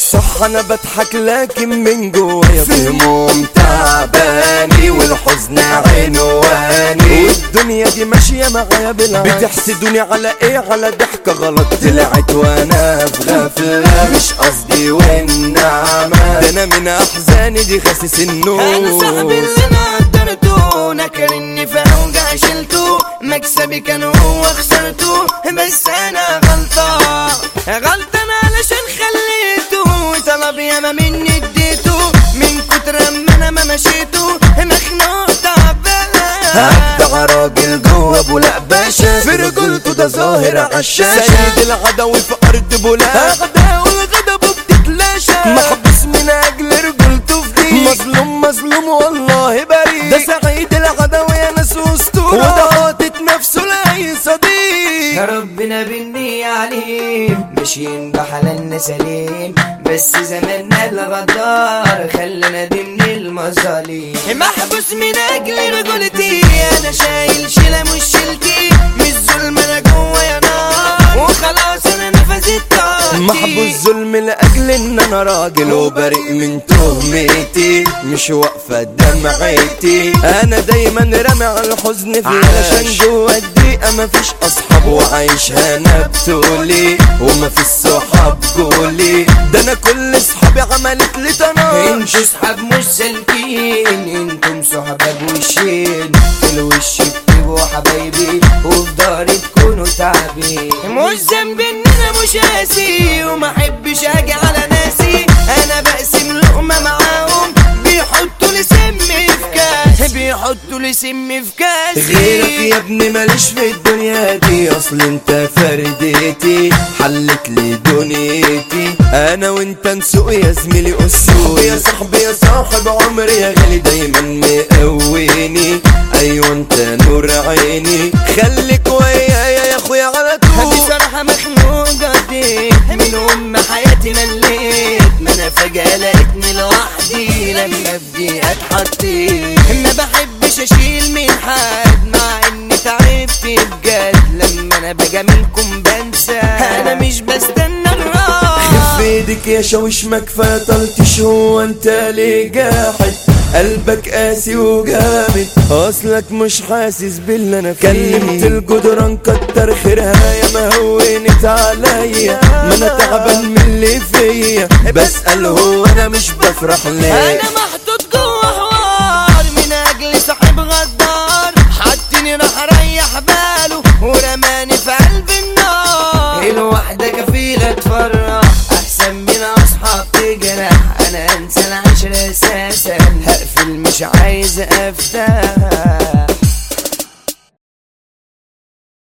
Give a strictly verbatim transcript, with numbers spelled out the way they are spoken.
صح انا بضحك لكن من جوايا في هموم تعباني والحزن عنواني، والدنيا دي ماشية معايا بالعكس. بتحسدوني على ايه؟ على ضحكة غلط طلعت وانا في غفلة، مش قصدي والنعمة ده انا من احزاني دي خاسس النور. انا صاحبي اللي انا قدرته نكرني في اوجع شلته، مكسبي كان هو خسرته، بس انا غلطان غلطان علشان خليته طلب ياما مني اديته، من كتر ما انا ما مشيته مخنوق تعبان. ابدع راجل جوه ابو لا باشا، في رجولته ده ظاهر عالشاشة، سيد العدوي في ارض بولا، غدا والغضب بتتلاشى، محبوس من اجل رجولته في دي، مظلوم مظلوم والله بريء، ده سعيد العدوي يا ناس اسطوره، وده حاطط نفسه لاي صديق. ربنا بني عليم ماشيين بحلالنا سليم، بس زماننا الغدار خلنا ضمن المظالم، محبوس من اجل رجولتي، انا شايل شيله مش شيلتي، مش ظلم انا جوا يا نار، وخلاص انا نفذت طاقتي، محبوس ظلم لاجل ان انا راجل وبريء من تهمتي، مش واقفه دمعتي، انا دايما رامي على الحزن في علشان جوا الدقيقه مفيش اصحاب وعايش انا بتقولي، ومفيش صحاب جولي، ده انا كل اصحابي عملت لي طناش. انتوا صحاب مش سالكين، انتم صحاب وشين، في الوش بتبقوا حبايبي وفي ضهري تكونوا تعبين، مش ذنبي ان انا مش قاسي وما احبش اجي على ناسي، انا بقسم لقمه معاهم بيحطوا لي سم في كاسي، بيحطوا لي سم في كاسي. غيرك يا ابني ماليش في الدنيا دي، اصل انت فرديتي حلت لي دنيتي، انا وانت نسوق يا زميلي اسود، يا صاحبي يا صاحب عمري يا غالي دايما مقويني، ايوه انت نور عيني، خليك ويايا يا اخويا على طول. بصراحة مخنوق قضيت من ام حياتي مليت، ما انا فجأة لقيتني لوحدي لما بدي اتحطيت، ما بحبش اشيل من حد مع اني تعبت بجد، لما انا بجا منكم بنسى انا مش بستنى الراحة. خف ايدك يا شاويش ما كفاية طلتش، هو انت ليه جاحد؟ قلبك قاسي وجامد، اصلك مش حاسس باللي انا فيه، كلمت الجدران كتر خيرها يا ما هونت عليا، ما انا تعبان من اللي فيا، بسأل هو انا مش بفرح ليه؟ انا محطوط جوا حوار من اجل صاحب غدار، حطني راح اريح باله ورماني في قلب النار، الوحدة كفيلة تفرح احسن من اصحاب تجرح، انا انسى العشرة اساسا هقفل مش عايز افتح.